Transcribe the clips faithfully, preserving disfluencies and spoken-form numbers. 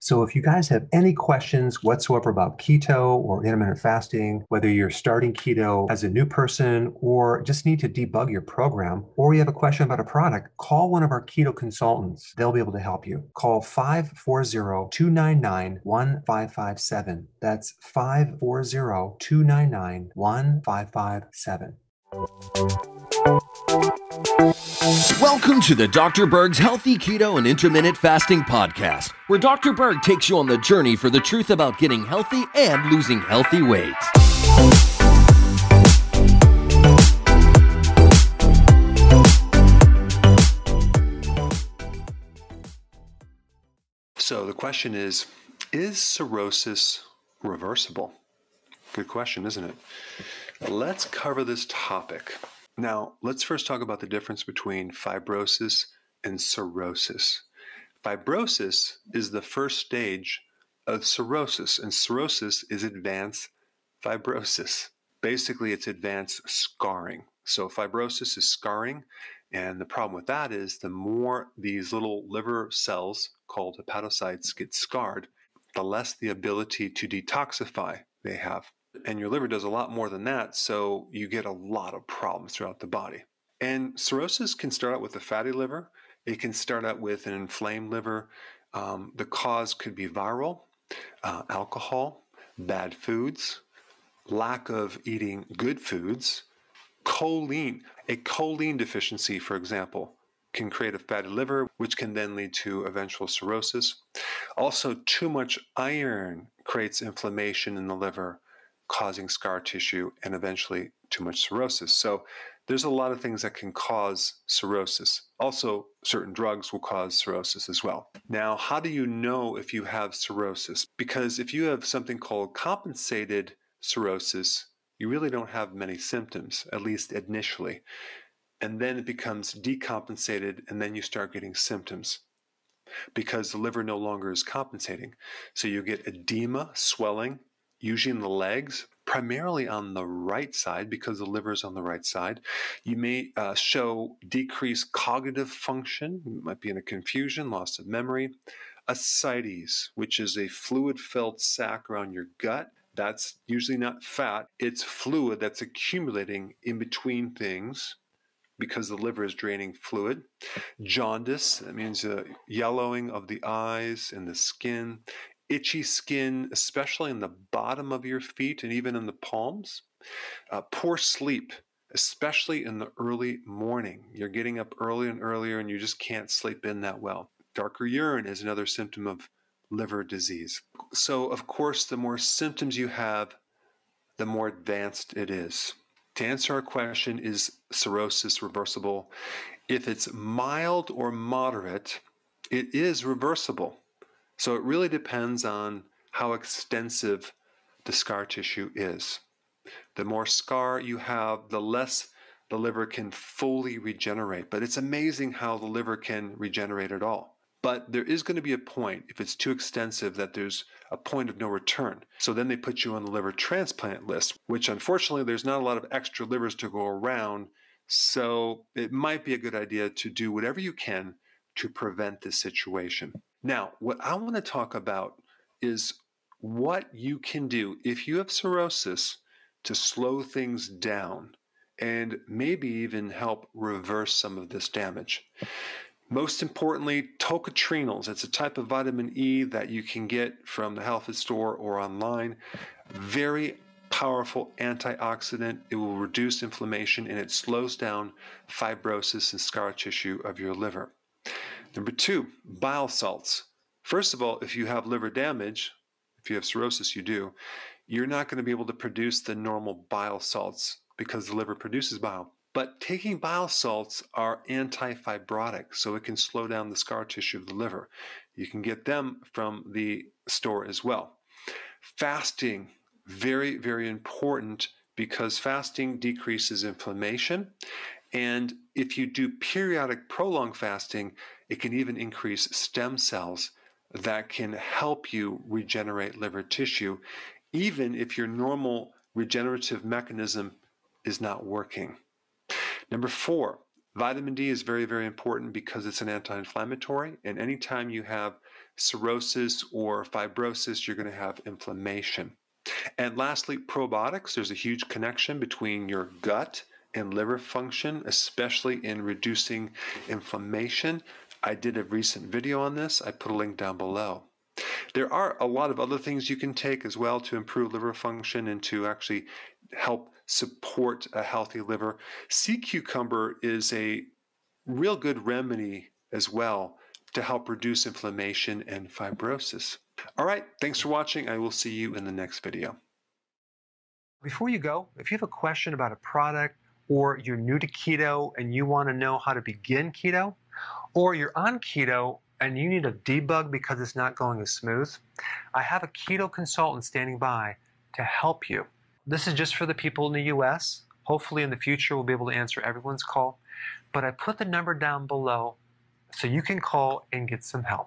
So if you guys have any questions whatsoever about keto or intermittent fasting, whether you're starting keto as a new person or just need to debug your program, or you have a question about a product, call one of our keto consultants. They'll be able to help you. Call five four zero, two nine nine, one five five seven. That's five four zero, two nine nine, one five five seven. Welcome to the Doctor Berg's Healthy Keto and Intermittent Fasting Podcast, where Doctor Berg takes you on the journey for the truth about getting healthy and losing healthy weight. So the question is, is cirrhosis reversible? Good question, isn't it? Let's cover this topic. Now, let's first talk about the difference between fibrosis and cirrhosis. Fibrosis is the first stage of cirrhosis, and cirrhosis is advanced fibrosis. Basically, it's advanced scarring. So fibrosis is scarring, and the problem with that is the more these little liver cells called hepatocytes get scarred, the less the ability to detoxify they have. And your liver does a lot more than that, so you get a lot of problems throughout the body. And cirrhosis can start out with a fatty liver. It can start out with an inflamed liver. Um, the cause could be viral, uh, alcohol, bad foods, lack of eating good foods, choline. A choline deficiency, for example, can create a fatty liver, which can then lead to eventual cirrhosis. Also, too much iron creates inflammation in the liver, causing scar tissue and eventually too much cirrhosis. So there's a lot of things that can cause cirrhosis. Also, certain drugs will cause cirrhosis as well. Now, how do you know if you have cirrhosis? Because if you have something called compensated cirrhosis, you really don't have many symptoms, at least initially. And then it becomes decompensated, and then you start getting symptoms because the liver no longer is compensating. So you get edema, swelling, usually in the legs, primarily on the right side because the liver is on the right side. You may uh, show decreased cognitive function. You might be in a confusion, loss of memory. Ascites, which is a fluid-filled sac around your gut. That's usually not fat. It's fluid that's accumulating in between things because the liver is draining fluid. Jaundice, that means a yellowing of the eyes and the skin. Itchy skin, especially in the bottom of your feet and even in the palms. Uh, poor sleep, especially in the early morning. You're getting up earlier and earlier and you just can't sleep in that well. Darker urine is another symptom of liver disease. So, of course, the more symptoms you have, the more advanced it is. To answer our question, is cirrhosis reversible? If it's mild or moderate, it is reversible. So it really depends on how extensive the scar tissue is. The more scar you have, the less the liver can fully regenerate. But it's amazing how the liver can regenerate at all. But there is going to be a point, if it's too extensive, that there's a point of no return. So then they put you on the liver transplant list, which unfortunately there's not a lot of extra livers to go around. So it might be a good idea to do whatever you can to prevent this situation. Now, what I want to talk about is what you can do if you have cirrhosis to slow things down and maybe even help reverse some of this damage. Most importantly, tocotrienols. It's a type of vitamin E that you can get from the health food store or online. Very powerful antioxidant. It will reduce inflammation and it slows down fibrosis and scar tissue of your liver. Number two, bile salts. First of all, if you have liver damage, if you have cirrhosis, you do, you're not going to be able to produce the normal bile salts because the liver produces bile. But taking bile salts are anti-fibrotic, so it can slow down the scar tissue of the liver. You can get them from the store as well. Fasting, very, very important because fasting decreases inflammation. And if you do periodic prolonged fasting, it can even increase stem cells that can help you regenerate liver tissue, even if your normal regenerative mechanism is not working. Number four, vitamin D is very, very important because it's an anti-inflammatory. And anytime you have cirrhosis or fibrosis, you're going to have inflammation. And lastly, probiotics. There's a huge connection between your gut and liver function, especially in reducing inflammation. I did a recent video on this. I put a link down below. There are a lot of other things you can take as well to improve liver function and to actually help support a healthy liver. Sea cucumber is a real good remedy as well to help reduce inflammation and fibrosis. All right, thanks for watching. I will see you in the next video. Before you go, if you have a question about a product, or you're new to keto and you want to know how to begin keto, or you're on keto and you need a debug because it's not going as smooth, I have a keto consultant standing by to help you. This is just for the people in the U S. Hopefully in the future we'll be able to answer everyone's call, but I put the number down below so you can call and get some help.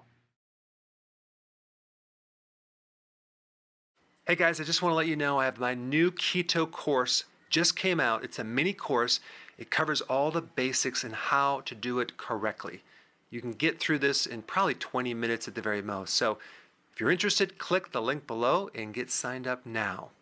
Hey guys, I just want to let you know I have my new keto course just came out. It's a mini course. It covers all the basics and how to do it correctly. You can get through this in probably twenty minutes at the very most. So if you're interested, click the link below and get signed up now.